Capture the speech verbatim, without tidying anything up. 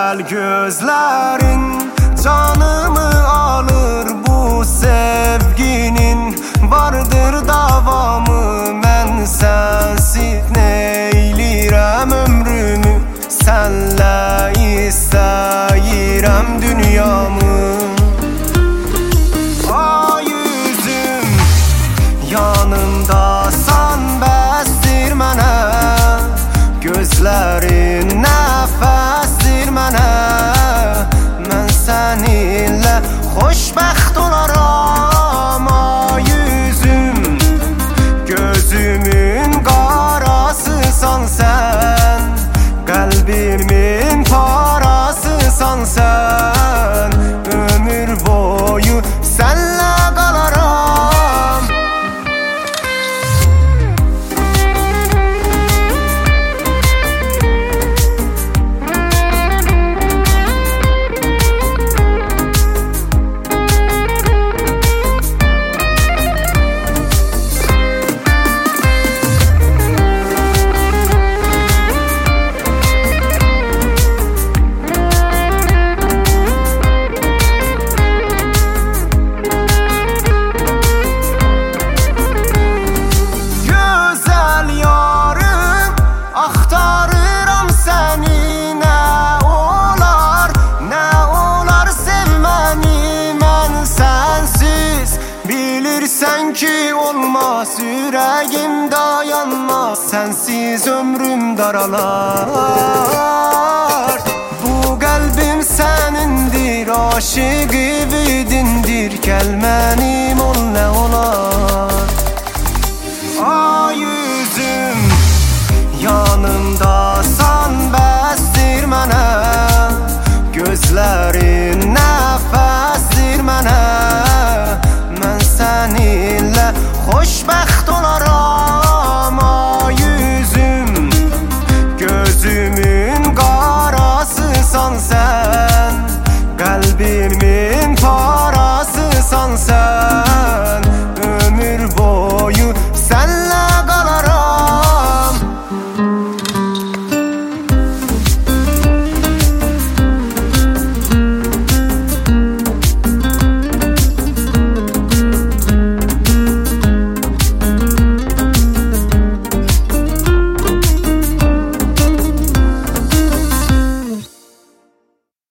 Güzel gözlerin canımı alır, bu sevginin vardır davamı. Ben sensiz neylirem ömrümü, senle istəyirəm dünyamı. Ay yüzüm yanımdasan bəsdir mənə, gözlərin nəfəsdir mənə. Mən səninlə xoşbəxt olaram. Ay yüzüm gözümün qarasısan sən, qəlbimin parasısan sən. Ömür boyu sənlə qalaram. Bilirsən ki olmaz, ürəyim dayanmaz, sensiz ömrüm daralar. Bu qəlbim sənindir, aşık evidindir, gəl mənim ol nə olar. Ay yüzüm yanımdasan bəsdir mənə, gözlərin nəfəsdir mənə. Mən səninlə xoşbəxt olam.